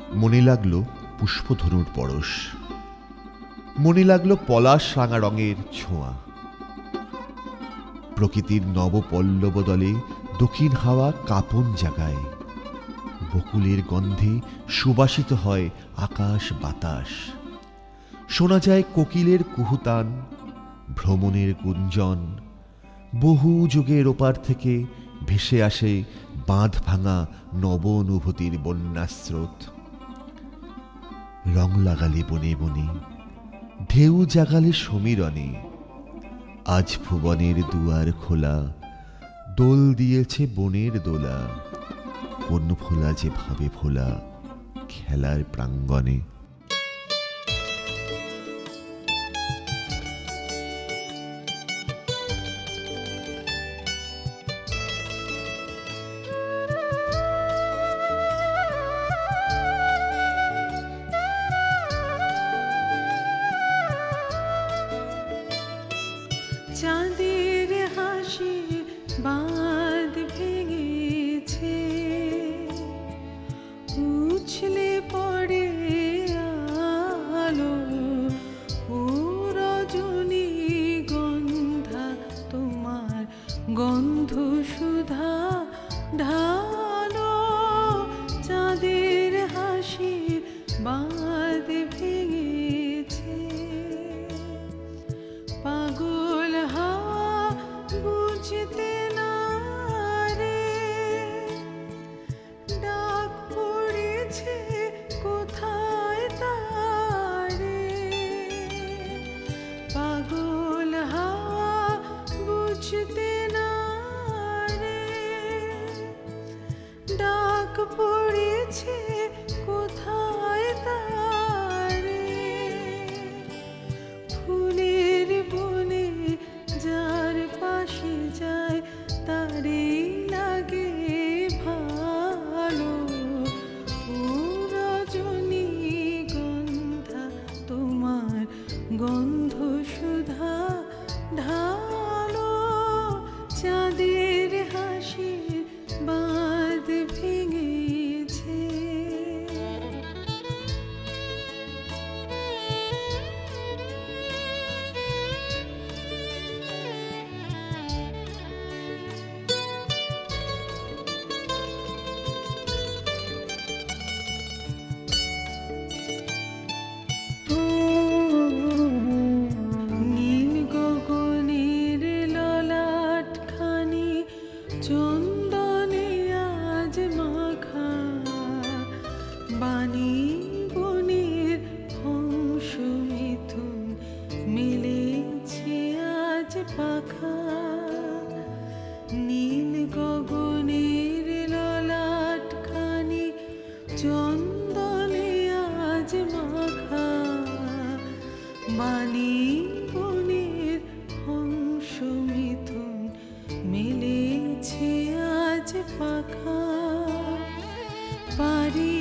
মনে লাগলো পুষ্পধনুর পরশ, মনে লাগলো পলাশ রাঙা রঙের ছোঁয়া। প্রকৃতির নবপল্লব দলে দক্ষিণ হাওয়া কাঁপন জাগায়, বকুলের গন্ধে সুবাসিত হয় আকাশ বাতাস। শোনা যায় কোকিলের কুহুতান, ভ্রমণের গুঞ্জন। বহু যুগের ওপার থেকে ভেসে আসে বাঁধ ভাঙা নব অনুভূতির বন্যাস্রোত। রং লাগালে বনে বনে, ঢেউ জাগালে সমীরণে, আজ ভুবনের দুয়ার খোলা, দোল দিয়েছে বনের দোলা। কোন ভোলা যে ভাবে ভোলা খেলার প্রাঙ্গণে। চাঁদের হাসি বাঁধ ভেঙেছে, উছলে পড়ে আলো। ও রজনী গন্ধা তোমার গন্ধ সুধা ঢালো। চাঁদের হাসি বাঁধ ভেঙেছে, পাগল হাওয়া বুঝতে না রে, ডাক পড়েছে কোথায় তারে। পাগল হাওয়া বুঝতে না রে, ডাক পড়েছে কোথায় তারে। ফুলের বনে যার পাশে যায় তারে লাগে ভালো। ও রজনী গন্ধা তোমার গন্ধ সুধা ঢালো। চাঁদের হাসি বাঁধ ভেঙেছে। নীল গগনের ললাটখানি চন্দনে আজ মাখা, বাণী বনের হংস মিথুন মেলেছে আজ পাখা। নীল গগনের ললাটখানি চন্দনে আজ মাখা, বাণী বনের হংস মিথুন মেলেছে আজ পাখা। পারি